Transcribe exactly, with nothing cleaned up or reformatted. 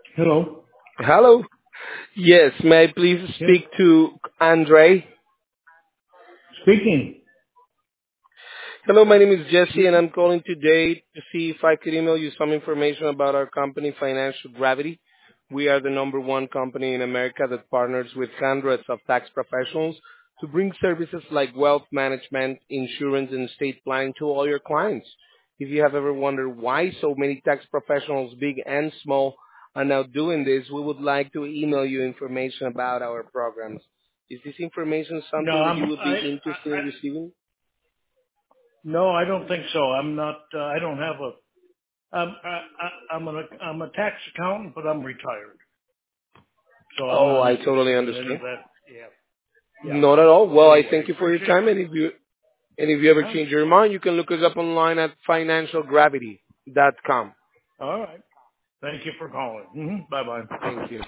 Hello. Hello. Yes, may I please Yes. speak to Andre? Speaking. Hello, my name is Jesse, and You, I'm calling today to see if I could email you some information about our company, Financial Gravity. We are the number one company in America that partners with hundreds of tax professionals to bring services like wealth management, insurance, and estate planning to all your clients. If you have ever wondered why so many tax professionals, big and small, are now doing this, we would like to email you information about our programs. Is this information no, something that I'm. you would I, I. be interested I. in receiving? No, I don't think so. I'm not. Uh, I don't have a. I'm. I, I, I'm an. I'm a tax accountant, but I'm retired, so I'm Oh, not I totally interested in any of understand. that. Yeah. Not at all. Yeah. Well, I Anyway, thank you for your appreciate. time, and if you and if you ever Huh? change your mind, you can look us up online at financial gravity dot com. All right. Thank you for calling. hmm Bye bye. Thank you.